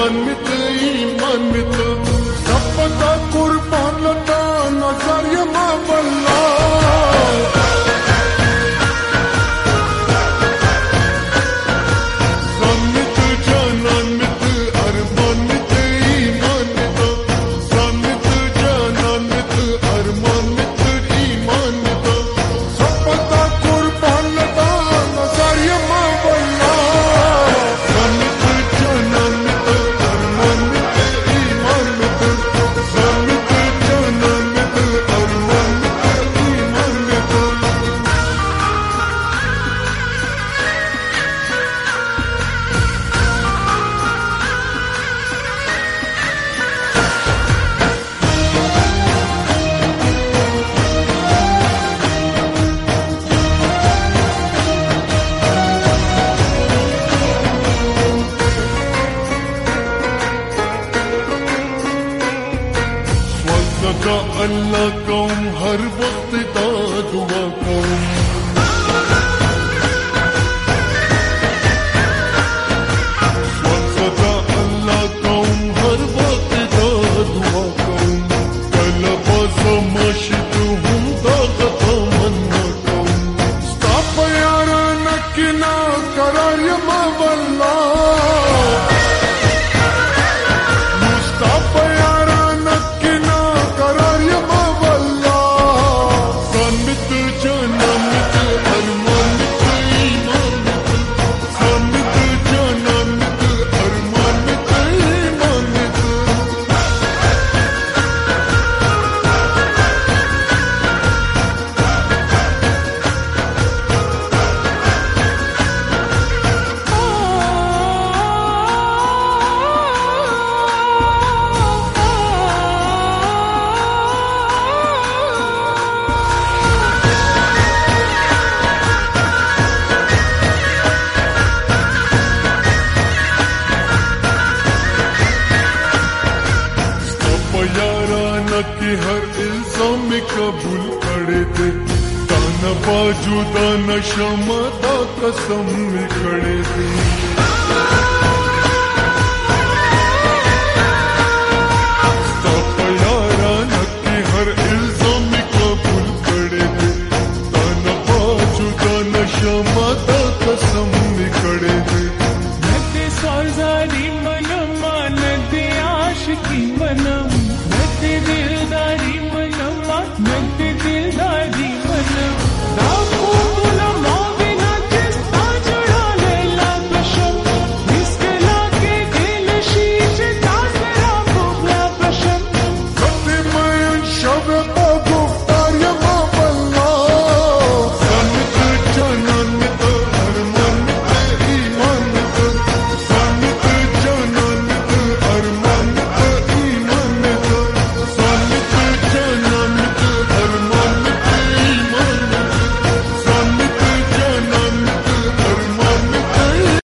जानमित ईमानमित सपदा कुर्बानता नजरिया मावल्ला का अल्लाह कौम हर वक्त दा दुआ कौम सदा अल्लाह कौम हर वक्त दा दुआ कौम कलबा समशित हम दागता मन्ना कौम स्ताप यारा नकिना करार मावल्ला कि हर इल्जाम में कबूल करे थे ताना बाजू दाना शमा दा कसम में खड़े थे।